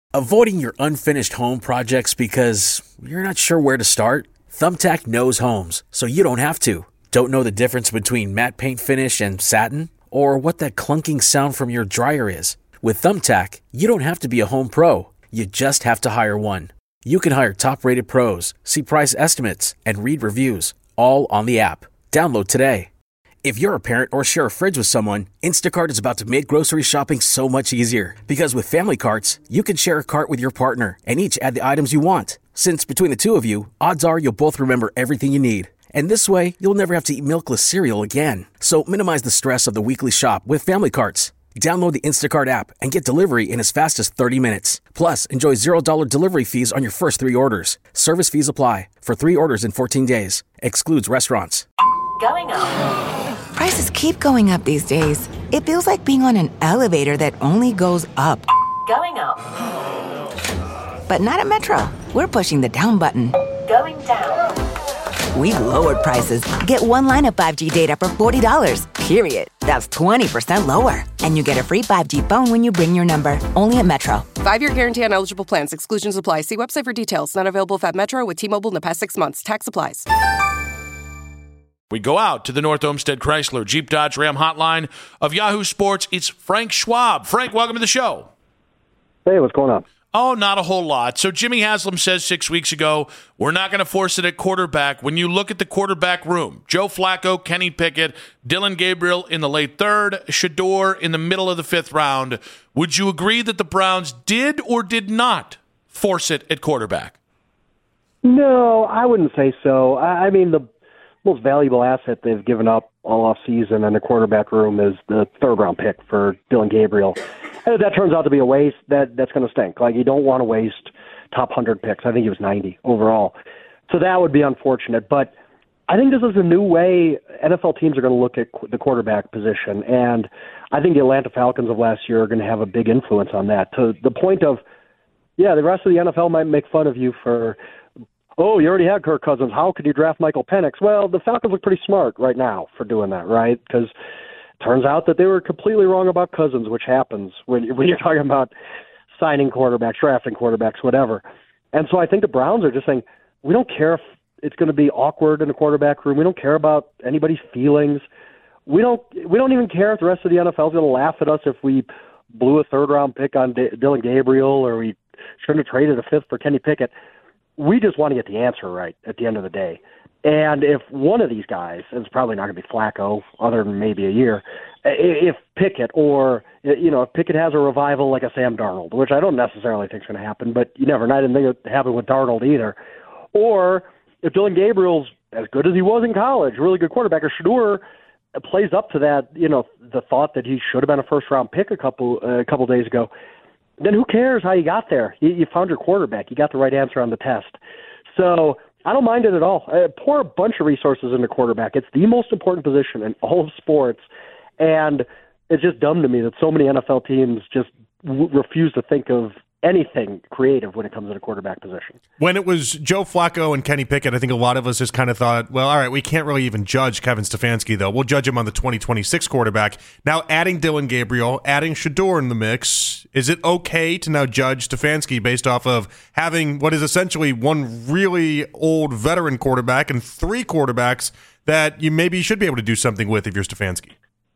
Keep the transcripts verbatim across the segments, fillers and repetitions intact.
Avoiding your unfinished home projects because you're not sure where to start? Thumbtack knows homes, so you don't have to. Don't know the difference between matte paint finish and satin? Or what that clunking sound from your dryer is? With Thumbtack, you don't have to be a home pro. You just have to hire one. You can hire top-rated pros, see price estimates, and read reviews, all on the app. Download today. If you're a parent or share a fridge with someone, Instacart is about to make grocery shopping so much easier. Because with Family Carts, you can share a cart with your partner and each add the items you want. Since between the two of you, odds are you'll both remember everything you need. And this way, you'll never have to eat milkless cereal again. So minimize the stress of the weekly shop with Family Carts. Download the Instacart app and get delivery in as fast as thirty minutes. Plus, enjoy zero dollars delivery fees on your first three orders. Service fees apply. For three orders in fourteen days. Excludes restaurants. Going up. Prices keep going up these days. It feels like being on an elevator that only goes up. Going up. But not at Metro. We're pushing the down button. Going down. We've lowered prices. Get one line of five G data for forty dollars, period. That's twenty percent lower. And you get a free five G phone when you bring your number. Only at Metro. Five-year guarantee on eligible plans. Exclusions apply. See website for details. Not available at Metro with T-Mobile in the past six months. Tax applies. We go out to the North Olmsted Chrysler Jeep Dodge Ram hotline of Yahoo Sports. It's Frank Schwab. Frank, welcome to the show. Hey, what's going on? Oh, not a whole lot. So Jimmy Haslam says six weeks ago, we're not going to force it at quarterback. When you look at the quarterback room, Joe Flacco, Kenny Pickett, Dillon Gabriel in the late third, Shedeur in the middle of the fifth round, would you agree that the Browns did or did not force it at quarterback? No, I wouldn't say so. I, I mean, the most valuable asset they've given up all offseason in the quarterback room is the third-round pick for Dillon Gabriel. And if that turns out to be a waste, that that's going to stink. Like, you don't want to waste top one hundred picks. I think he was ninety overall. So that would be unfortunate. But I think this is a new way N F L teams are going to look at qu- the quarterback position. And I think the Atlanta Falcons of last year are going to have a big influence on that, to the point of, yeah, the rest of the N F L might make fun of you for, oh, you already had Kirk Cousins. How could you draft Michael Penix? Well, the Falcons look pretty smart right now for doing that, right? Because it turns out that they were completely wrong about Cousins, which happens when, when you're talking about signing quarterbacks, drafting quarterbacks, whatever. And so I think the Browns are just saying, we don't care if it's going to be awkward in the quarterback room. We don't care about anybody's feelings. We don't we don't even care if the rest of the N F L is going to laugh at us if we blew a third-round pick on D- Dillon Gabriel or we shouldn't have traded a fifth for Kenny Pickett. We just want to get the answer right at the end of the day. And if one of these guys, and it's probably not going to be Flacco, other than maybe a year, if Pickett or, you know, if Pickett has a revival like a Sam Darnold, which I don't necessarily think is going to happen, but you never know. I didn't think it happened with Darnold either. Or if Dillon Gabriel's as good as he was in college, really good quarterback, or Shedeur plays up to that, you know, the thought that he should have been a first-round pick a couple uh, a couple days ago, then who cares how you got there? You, you found your quarterback. You got the right answer on the test. So I don't mind it at all. I pour a bunch of resources into quarterback. It's the most important position in all of sports, and it's just dumb to me that so many N F L teams just w- refuse to think of anything creative when it comes to the quarterback position. When it was Joe Flacco and Kenny Pickett, I think a lot of us just kind of thought, well, all right, we can't really even judge Kevin Stefanski, though. We'll judge him on the twenty twenty-six quarterback. Now, adding Dillon Gabriel, adding Shedeur in the mix, is it okay to now judge Stefanski based off of having what is essentially one really old veteran quarterback and three quarterbacks that you maybe should be able to do something with if you're Stefanski?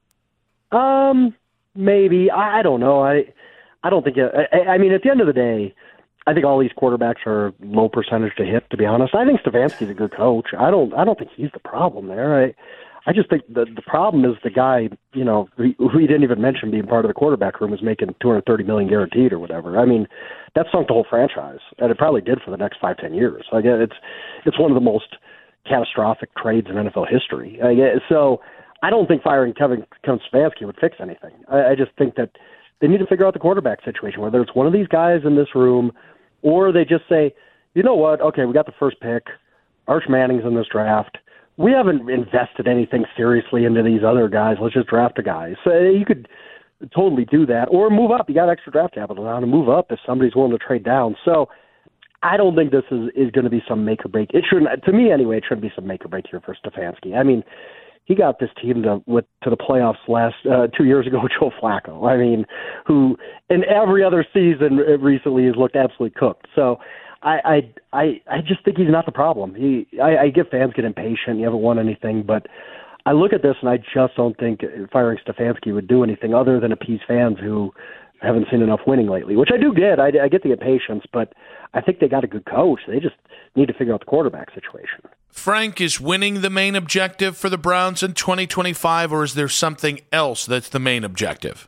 Um, maybe. I, I don't know. I I don't think it, I, I mean, at the end of the day, I think all these quarterbacks are low percentage to hit, to be honest. I think Stefanski's a good coach. I don't I don't think he's the problem there. I I just think the the problem is the guy, you know, who, who he didn't even mention being part of the quarterback room is making two hundred thirty million dollars guaranteed or whatever. I mean, that sunk the whole franchise, and it probably did for the next five, ten years. Like, it's it's one of the most catastrophic trades in N F L history. I guess, so I don't think firing Kevin, Kevin Stefanski would fix anything. I, I just think that they need to figure out the quarterback situation, whether it's one of these guys in this room or they just say, you know what, okay, we got the first pick. Arch Manning's in this draft. We haven't invested anything seriously into these other guys. Let's just draft a guy. So you could totally do that. Or move up. You got extra draft capital now to move up if somebody's willing to trade down. So I don't think this is, is going to be some make or break. It shouldn't, to me anyway, it shouldn't be some make or break here for Stefanski. I mean, he got this team to with to the playoffs last uh, two years ago with Joe Flacco. I mean, who in every other season recently has looked absolutely cooked. So I I I, I just think he's not the problem. He I, I get fans get impatient. You haven't won anything, but I look at this and I just don't think firing Stefanski would do anything other than appease fans who haven't seen enough winning lately, which I do get. I, I get the impatience, but I think they got a good coach. They just need to figure out the quarterback situation. Frank, is winning the main objective for the Browns in twenty twenty-five, or is there something else that's the main objective?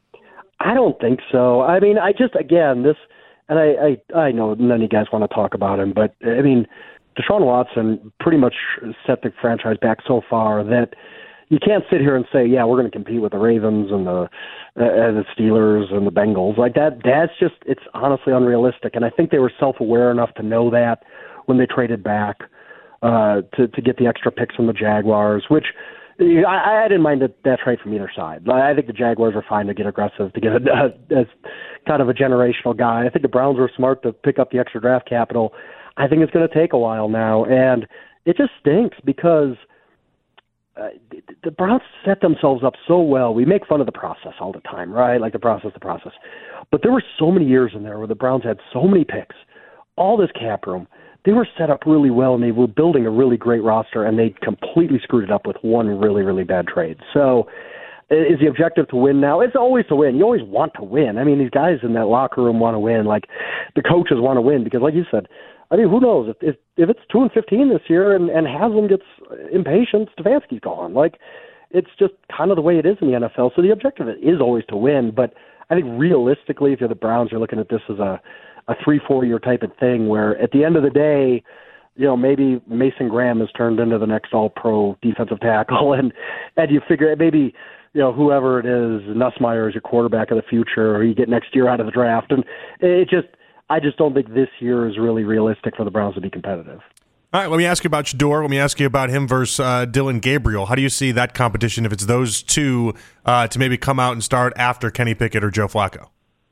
I don't think so. I mean, I just, again, this, and I, I, I know none of you guys want to talk about him, but, I mean, Deshaun Watson pretty much set the franchise back so far that you can't sit here and say, yeah, we're going to compete with the Ravens and the uh, the Steelers and the Bengals. Like that, that's just, it's honestly unrealistic. And I think they were self-aware enough to know that when they traded back uh, to, to get the extra picks from the Jaguars, which I, I didn't mind that, that trade from either side. I think the Jaguars are fine to get aggressive, to get a, a, a kind of a generational guy. I think the Browns were smart to pick up the extra draft capital. I think it's going to take a while now. And it just stinks because Uh, the Browns set themselves up so well. We make fun of the process all the time, right? Like the process, the process. But there were so many years in there where the Browns had so many picks, all this cap room. They were set up really well, and they were building a really great roster, and they completely screwed it up with one really, really bad trade. So is the objective to win now? It's always to win. You always want to win. I mean, these guys in that locker room want to win. Like the coaches want to win because, like you said, I mean, who knows if if, if it's two and fifteen this year and, and Haslam gets impatient, Stefanski's gone. Like, it's just kind of the way it is in the N F L. So the objective is always to win. But I think realistically, if you're the Browns, you're looking at this as a a three four year type of thing where at the end of the day, you know, maybe Mason Graham has turned into the next All Pro defensive tackle, and and you figure maybe, you know, whoever it is, Nussmeier is your quarterback of the future, or you get next year out of the draft, and it just. I just don't think this year is really realistic for the Browns to be competitive. All right, let me ask you about Shedeur. Let me ask you about him versus uh, Dillon Gabriel. How do you see that competition if it's those two uh, to maybe come out and start after Kenny Pickett or Joe Flacco?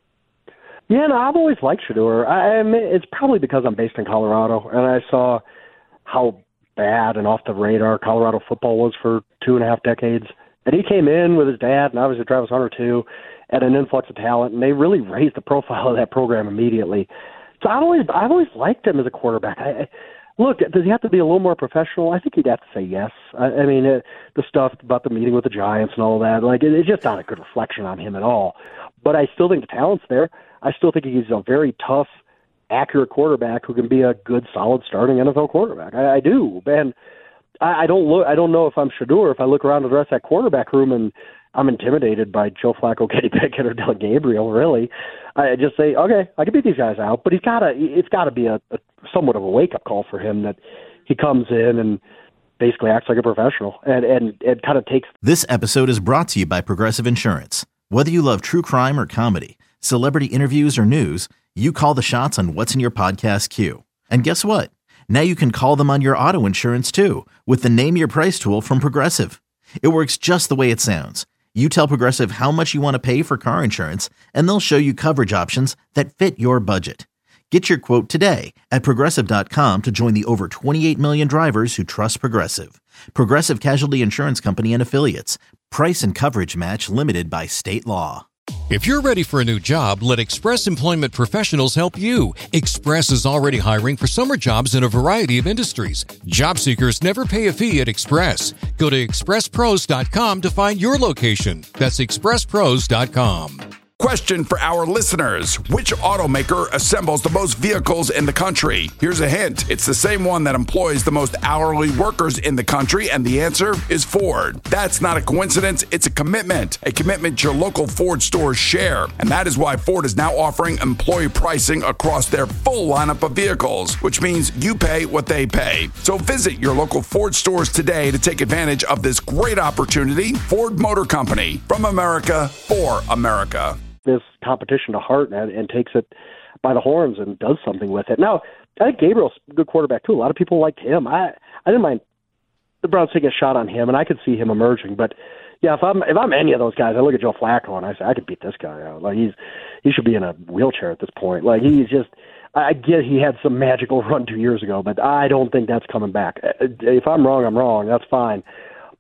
Yeah, no, I've always liked Shedeur. I, I mean, it's probably because I'm based in Colorado, and I saw how bad and off the radar Colorado football was for two and a half decades. And he came in with his dad, and obviously Travis Hunter too, at an influx of talent, and they really raised the profile of that program immediately. So I've always, I've always liked him as a quarterback. I, I, look, does he have to be a little more professional? I think he'd have to say yes. I, I mean, it, the stuff about the meeting with the Giants and all that, like it, it's just not a good reflection on him at all. But I still think the talent's there. I still think he's a very tough, accurate quarterback who can be a good, solid starting N F L quarterback. I, I do, and I, I don't look. I don't know if I'm Shedeur. If I look around the rest of that quarterback room and I'm intimidated by Joe Flacco, Kenny Pickett, or Dillon Gabriel, really, I just say, okay, I can beat these guys out, but he's gotta, it's got to be a, a somewhat of a wake-up call for him that he comes in and basically acts like a professional and, and, and kind of takes. This episode is brought to you by Progressive Insurance. Whether you love true crime or comedy, celebrity interviews or news, you call the shots on what's in your podcast queue. And guess what? Now you can call them on your auto insurance too with the Name Your Price tool from Progressive. It works just the way it sounds. You tell Progressive how much you want to pay for car insurance, and they'll show you coverage options that fit your budget. Get your quote today at Progressive dot com to join the over twenty-eight million drivers who trust Progressive. Progressive Casualty Insurance Company and Affiliates. Price and coverage match limited by state law. If you're ready for a new job, let Express Employment Professionals help you. Express is already hiring for summer jobs in a variety of industries. Job seekers never pay a fee at Express. Go to express pros dot com to find your location. That's express pros dot com. Question for our listeners. Which automaker assembles the most vehicles in the country? Here's a hint. It's the same one that employs the most hourly workers in the country, and the answer is Ford. That's not a coincidence. It's a commitment. A commitment your local Ford stores share. And that is why Ford is now offering employee pricing across their full lineup of vehicles, which means you pay what they pay. So visit your local Ford stores today to take advantage of this great opportunity. Ford Motor Company, from America, for America. This competition to heart and, and takes it by the horns and does something with it. Now, I think Gabriel's a good quarterback too. A lot of people liked him. I I didn't mind the Browns taking a shot on him, and I could see him emerging. But yeah, if I'm if I'm any of those guys, I look at Joe Flacco and I say I could beat this guy out. Like he's he should be in a wheelchair at this point. Like he's just. I get he had some magical run two years ago, but I don't think that's coming back. If I'm wrong, I'm wrong. That's fine.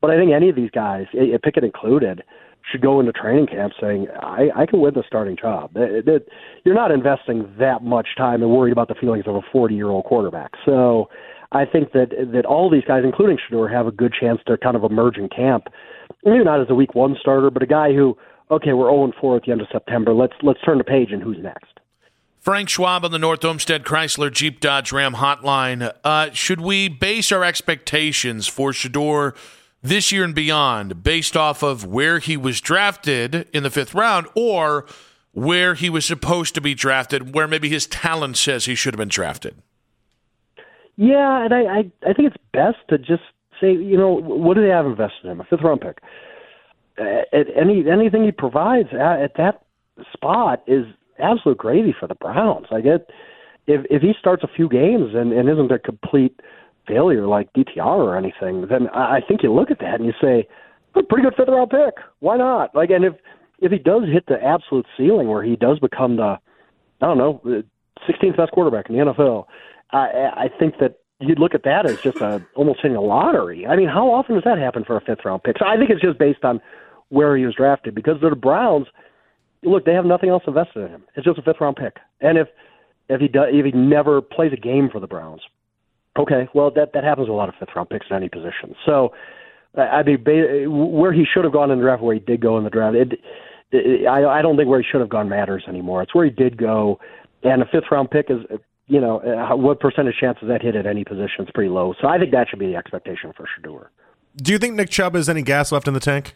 But I think any of these guys, Pickett included, should go into training camp saying, I, I can win the starting job. It, it, you're not investing that much time and worried about the feelings of a forty-year-old quarterback. So I think that that all these guys, including Shedeur, have a good chance to kind of emerge in camp. Maybe not as a week one starter, but a guy who, okay, we're oh and four at the end of September. Let's let's turn the page and who's next. Frank Schwab on the North Olmsted Chrysler Jeep Dodge Ram hotline. Uh, should we base our expectations for Shedeur this year and beyond based off of where he was drafted in the fifth round or where he was supposed to be drafted, where maybe his talent says he should have been drafted? Yeah, and I, I, I think it's best to just say, you know, what do they have invested in him? A fifth-round pick. Uh, any anything he provides at, at that spot is absolute gravy for the Browns. I get if if he starts a few games and, and isn't a complete failure like D T R or anything, then I think you look at that and you say, a pretty good fifth-round pick. Why not? Like, and if if he does hit the absolute ceiling where he does become the, I don't know, the sixteenth best quarterback in the N F L, I, I think that you'd look at that as just a almost hitting a lottery. I mean, how often does that happen for a fifth-round pick? So I think it's just based on where he was drafted because the Browns, look, they have nothing else invested in him. It's just a fifth-round pick, and if if he does, if he never plays a game for the Browns. Okay, well, that, that happens with a lot of fifth-round picks in any position. So, I mean, where he should have gone in the draft, where he did go in the draft, it, it, I, I don't think where he should have gone matters anymore. It's where he did go, and a fifth-round pick is, you know, what percentage chance does that hit at any position? It's pretty low. So I think that should be the expectation for Shedeur. Do you think Nick Chubb has any gas left in the tank?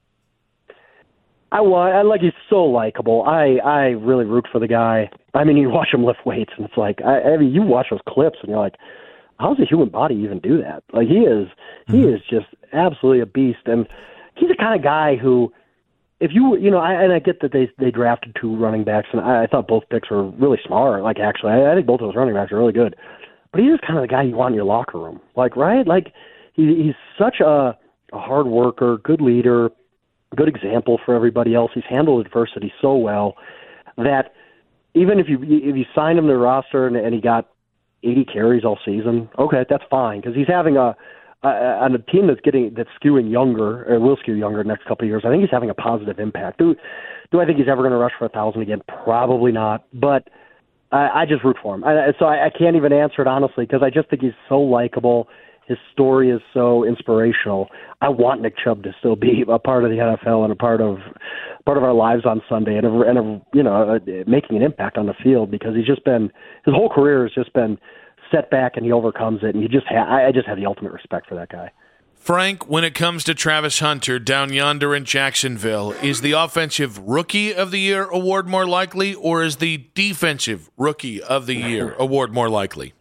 I, I like he's so likable. I, I really root for the guy. I mean, you watch him lift weights, and it's like, I, I mean, you watch those clips, and you're like, how does a human body even do that? Like he is, he mm-hmm. is just absolutely a beast, and he's the kind of guy who, if you, you know, I, and I get that they they drafted two running backs, and I, I thought both picks were really smart. Like actually, I, I think both of those running backs are really good, but he's kind of the guy you want in your locker room, like right, like he, he's such a, a hard worker, good leader, good example for everybody else. He's handled adversity so well that even if you if you signed him to the roster and, and he got eighty carries all season, okay, that's fine because he's having a, a on a team that's getting that's skewing younger or will skew younger the next couple of years. I think he's having a positive impact. Do do I think he's ever going to rush for a thousand again? Probably not. But I, I just root for him. I, so I, I can't even answer it honestly because I just think he's so likable. His story is so inspirational. I want Nick Chubb to still be a part of the N F L and a part of part of our lives on Sunday and, a, and a, you know, a, making an impact on the field because he's just been his whole career has just been set back and he overcomes it. And you just ha- I just have the ultimate respect for that guy. Frank, when it comes to Travis Hunter down yonder in Jacksonville, is the Offensive Rookie of the Year award more likely, or is the Defensive Rookie of the Year award more likely?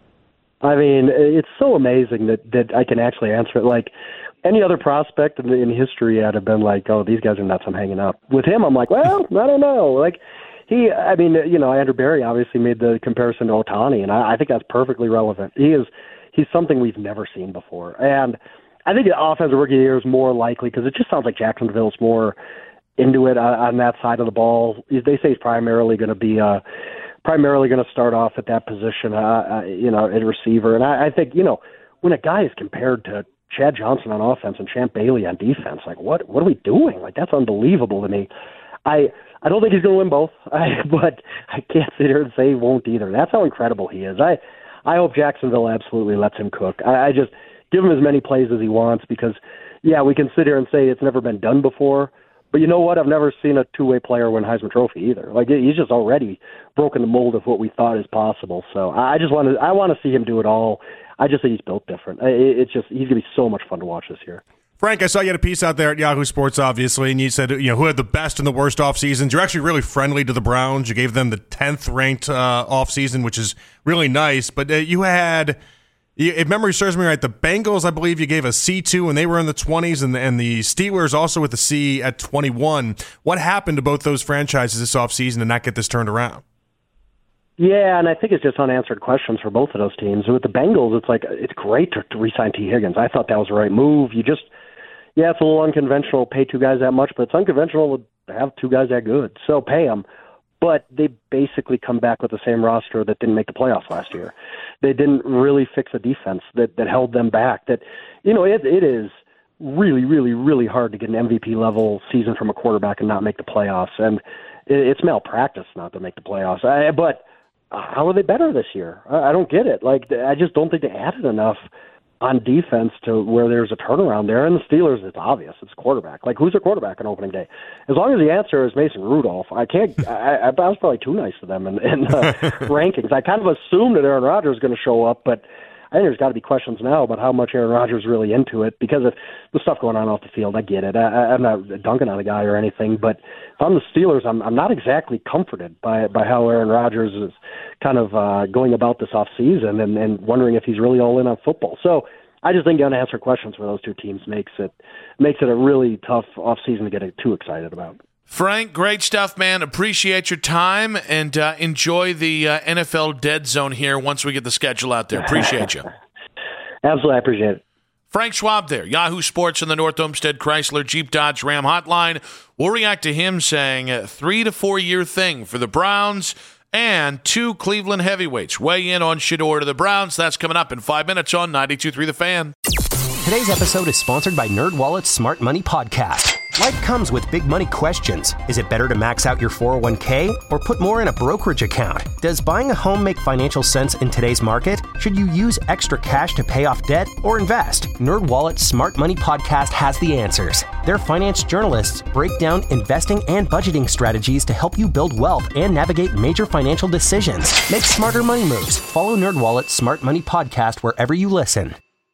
I mean, it's so amazing that, that I can actually answer it. Like any other prospect in, in history, I'd have been like, oh, these guys are nuts, I'm hanging up. With him, I'm like, well, I don't know. Like he, I mean, you know, Andrew Berry obviously made the comparison to Ohtani, and I, I think that's perfectly relevant. He is, he's something we've never seen before. And I think the Offensive Rookie of the Year is more likely because it just sounds like Jacksonville's more into it on, on that side of the ball. They say he's primarily going to be a, primarily going to start off at that position, uh, uh, you know, at receiver. And I, I think, you know, when a guy is compared to Chad Johnson on offense and Champ Bailey on defense, like, what what are we doing? Like, that's unbelievable to me. I I don't think he's going to win both, I, but I can't sit here and say he won't either. That's how incredible he is. I, I hope Jacksonville absolutely lets him cook. I, I just give him as many plays as he wants because, yeah, we can sit here and say it's never been done before, but you know what? I've never seen a two-way player win Heisman Trophy either. Like he's just already broken the mold of what we thought is possible. So I just want to, I want to see him do it all. I just think he's built different. It's just he's gonna be so much fun to watch this year. Frank, I saw you had a piece out there at Yahoo Sports, obviously, and you said you know who had the best and the worst off seasons. You're actually really friendly to the Browns. You gave them the tenth ranked uh, off season, which is really nice. But uh, you had. If memory serves me right, the Bengals, I believe you gave a C two when they were in the twenties, and the, and the Steelers also with the C at twenty-one. What happened to both those franchises this offseason to not get this turned around? Yeah, and I think it's just unanswered questions for both of those teams. With the Bengals, it's like it's great to, to re-sign T. Higgins. I thought that was the right move. You just, yeah, it's a little unconventional to pay two guys that much, but it's unconventional to have two guys that good. So pay them. But they basically come back with the same roster that didn't make the playoffs last year. They didn't really fix a defense that, that held them back. That, you know, it, it is really, really, really hard to get an M V P level season from a quarterback and not make the playoffs. And it's malpractice not to make the playoffs. I, but how are they better this year? I, I don't get it. Like, I just don't think they added enough on defense to where there's a turnaround there. And the Steelers, it's obvious. It's quarterback. Like, who's their quarterback on opening day? As long as the answer is Mason Rudolph, I can't – I, I was probably too nice to them in, in the rankings. I kind of assumed that Aaron Rodgers was going to show up, but I think there's got to be questions now about how much Aaron Rodgers is really into it because of the stuff going on off the field. I get it. I, I'm not dunking on the guy or anything, but if I'm the Steelers, I'm, I'm not exactly comforted by by how Aaron Rodgers is kind of uh, going about this offseason and, and wondering if he's really all in on football. So I just think unanswered questions for those two teams makes it makes it a really tough offseason to get too excited about. Frank, great stuff, man. Appreciate your time and uh, enjoy the uh, N F L dead zone here once we get the schedule out there. Appreciate you. Absolutely, I appreciate it. Frank Schwab there, Yahoo Sports in the North Olmsted Chrysler Jeep Dodge Ram hotline. We'll react to him saying a three to four year thing for the Browns and two Cleveland heavyweights weigh in on Shedeur to the Browns. That's coming up in five minutes on ninety-two point three The Fan. Today's episode is sponsored by NerdWallet's Smart Money Podcast. Life comes with big money questions. Is it better to max out your four oh one k or put more in a brokerage account? Does buying a home make financial sense in today's market? Should you use extra cash to pay off debt or invest? NerdWallet's Smart Money Podcast has the answers. Their finance journalists break down investing and budgeting strategies to help you build wealth and navigate major financial decisions. Make smarter money moves. Follow NerdWallet's Smart Money Podcast wherever you listen.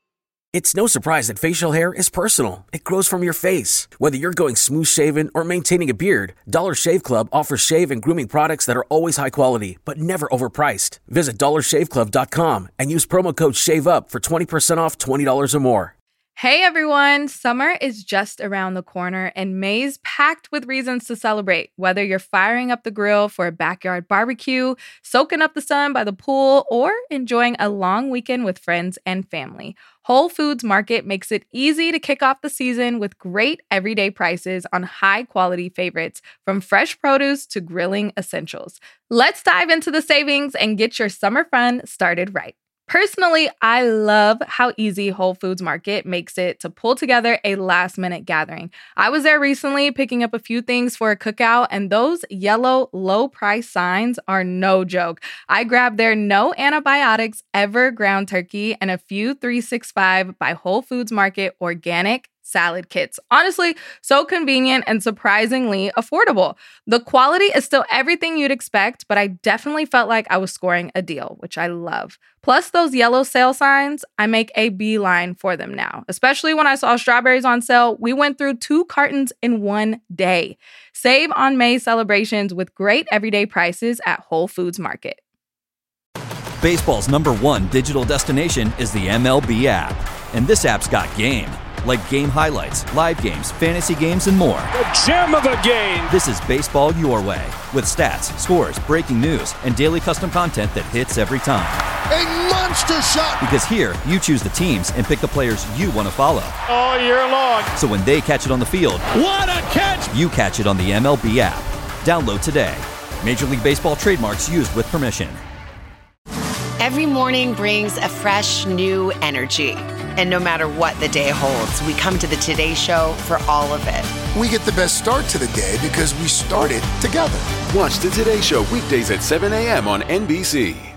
It's no surprise that facial hair is personal. It grows from your face. Whether you're going smooth shaven or maintaining a beard, Dollar Shave Club offers shave and grooming products that are always high quality, but never overpriced. Visit dollar shave club dot com and use promo code SHAVEUP for twenty percent off twenty dollars or more. Hey everyone, summer is just around the corner and May's packed with reasons to celebrate. Whether you're firing up the grill for a backyard barbecue, soaking up the sun by the pool, or enjoying a long weekend with friends and family, Whole Foods Market makes it easy to kick off the season with great everyday prices on high-quality favorites, from fresh produce to grilling essentials. Let's dive into the savings and get your summer fun started right. Personally, I love how easy Whole Foods Market makes it to pull together a last-minute gathering. I was there recently picking up a few things for a cookout, and those yellow low-price signs are no joke. I grabbed their no antibiotics ever ground turkey and a few three sixty-five by Whole Foods Market organic salad kits. Honestly, so convenient and surprisingly affordable. The quality is still everything you'd expect, but I definitely felt like I was scoring a deal, which I love. Plus those yellow sale signs, I make a beeline for them now. Especially when I saw strawberries on sale, we went through two cartons in one day. Save on May celebrations with great everyday prices at Whole Foods Market. Baseball's number one digital destination is the M L B app. And this app's got game. Like game highlights, live games, fantasy games, and more. The gem of a game! This is baseball your way, with stats, scores, breaking news, and daily custom content that hits every time. A monster shot! Because here, you choose the teams and pick the players you want to follow. All year long. So when they catch it on the field, what a catch! You catch it on the M L B app. Download today. Major League Baseball trademarks used with permission. Every morning brings a fresh, new energy. And no matter what the day holds, we come to the Today Show for all of it. We get the best start to the day because we started together. Watch the Today Show weekdays at seven a.m. on N B C.